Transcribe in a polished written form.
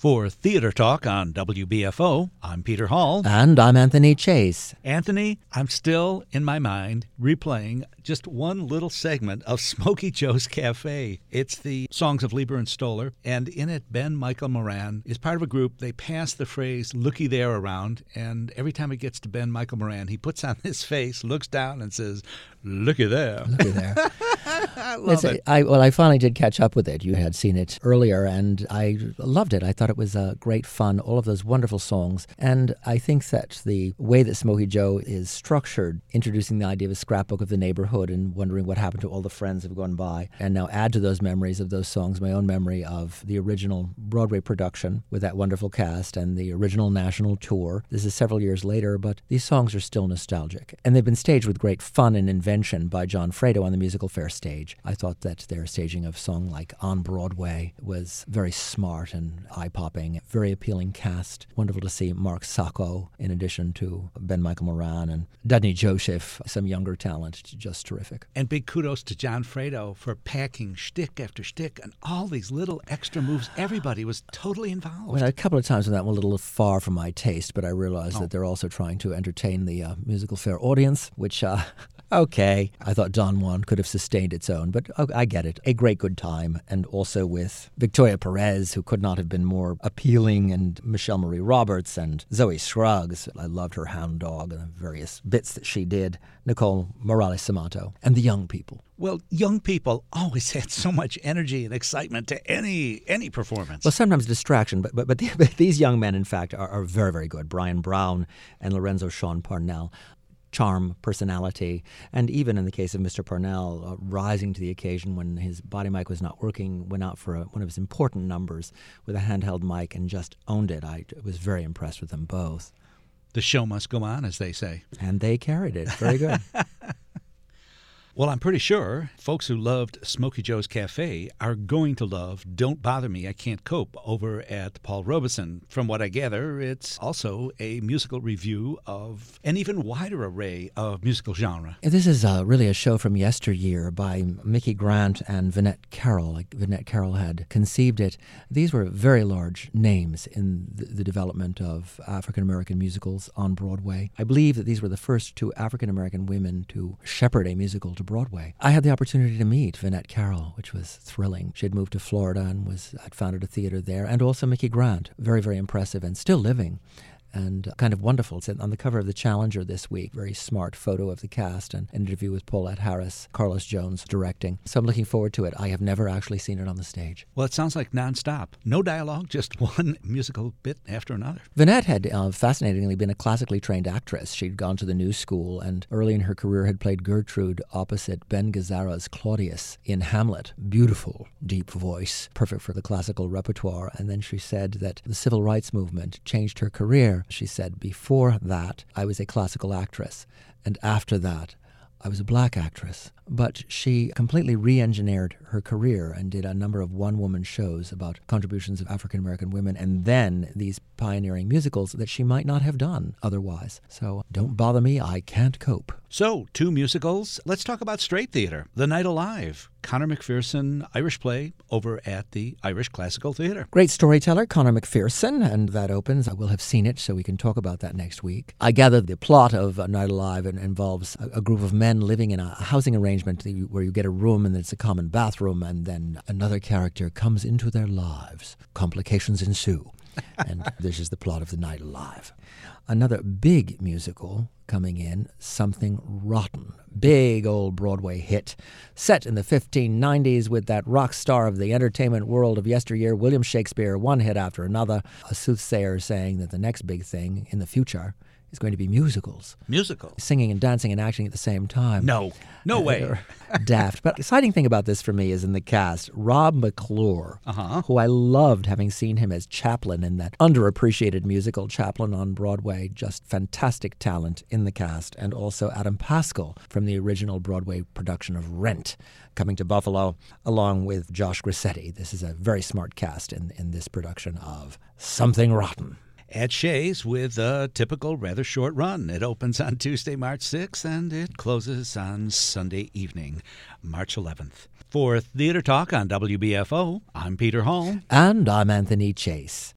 For Theater Talk on WBFO, I'm Peter Hall. And I'm Anthony Chase. Anthony, I'm still, in my mind, replaying just one little segment of Smokey Joe's Cafe. It's the songs of Leiber and Stoller, and in it, Ben Michael Moran is part of a group. They pass the phrase, "looky there" around, and every time it gets to Ben Michael Moran, he puts on his face, looks down, and says, "Looky there." Looky there. I love it. I finally did catch up with it. You had seen it earlier, and I loved it. I thought it was great fun, all of those wonderful songs. And I think that the way that Smokey Joe is structured, introducing the idea of a scrapbook of the neighborhood and wondering what happened to all the friends who've gone by, and now add to those memories of those songs my own memory of the original Broadway production with that wonderful cast and the original national tour. This is several years later, but these songs are still nostalgic. And they've been staged with great fun and invention by John Fredo on the Musical Fair stage. I thought that their staging of song like On Broadway was very smart and eye-popping, very appealing cast. Wonderful to see Mark Sacco in addition to Ben Michael Moran and Dudney Joseph, some younger talent, just terrific. And big kudos to John Fredo for packing shtick after shtick and all these little extra moves. Everybody was totally involved. Well, a couple of times when that went a little far from my taste, but I realized that they're also trying to entertain the Musical Fair audience, which... Okay, I thought Don Juan could have sustained its own, but I get it. A great good time, and also with Victoria Perez, who could not have been more appealing, and Michelle Marie Roberts, and Zoe Scruggs. I loved her hound dog and the various bits that she did. Nicole Morales-Samato, and the young people. Well, young people always had so much energy and excitement to any performance. Well, sometimes distraction, but these young men, in fact, are very, very good. Brian Brown and Lorenzo Sean Parnell. Charm, personality, and even in the case of Mr. Parnell, rising to the occasion when his body mic was not working, went out for one of his important numbers with a handheld mic and just owned it. I was very impressed with them both. The show must go on, as they say. And they carried it. Very good. Well, I'm pretty sure folks who loved Smokey Joe's Cafe are going to love Don't Bother Me, I Can't Cope over at Paul Robeson. From what I gather, it's also a musical review of an even wider array of musical genre. This is really a show from yesteryear by Mickey Grant and Vinette Carroll. Vinette Carroll had conceived it. These were very large names in the development of African-American musicals on Broadway. I believe that these were the first two African-American women to shepherd a musical to Broadway. I had the opportunity to meet Vinette Carroll, which was thrilling. She had moved to Florida and had founded a theater there, and also Mickey Grant, very, very impressive and still living. And kind of wonderful. It's on the cover of the Challenger this week. Very smart photo of the cast and an interview with Paulette Harris, Carlos Jones directing. So I'm looking forward to it. I have never actually seen it on the stage. Well, it sounds like nonstop. No dialogue, just one musical bit after another. Vinette had fascinatingly been a classically trained actress. She'd gone to the New School and early in her career had played Gertrude opposite Ben Gazzara's Claudius in Hamlet. Beautiful, deep voice, perfect for the classical repertoire. And then she said that the civil rights movement changed her career. She said, before that, I was a classical actress, and after that, I was a black actress. But she completely re-engineered her career and did a number of one-woman shows about contributions of African-American women, and then these pioneering musicals that she might not have done otherwise. So, Don't Bother Me, I Can't Cope. So, two musicals. Let's talk about straight theater. The Night Alive. Conor McPherson Irish play over at the Irish Classical Theater. Great storyteller, Conor McPherson, and that opens. I will have seen it, so we can talk about that next week. I gather the plot of A Night Alive involves a group of men living in a housing arrangement where you get a room and it's a common bathroom, and then another character comes into their lives. Complications ensue. And this is the plot of The Night Alive. Another big musical coming in, Something Rotten. Big old Broadway hit, set in the 1590s with that rock star of the entertainment world of yesteryear, William Shakespeare, one hit after another, a soothsayer saying that the next big thing in the future is going to be musicals. Musicals? Singing and dancing and acting at the same time. No way. Daft. But the exciting thing about this for me is in the cast, Rob McClure, who I loved having seen him as Chaplin in that underappreciated musical Chaplin on Broadway. Just fantastic talent in the cast. And also Adam Pascal from the original Broadway production of Rent, coming to Buffalo, along with Josh Grassetti. This is a very smart cast in this production of Something Rotten. At Shea's with a typical rather short run. It opens on Tuesday, March 6th, and it closes on Sunday evening, March 11th. For Theater Talk on WBFO, I'm Peter Hall. And I'm Anthony Chase.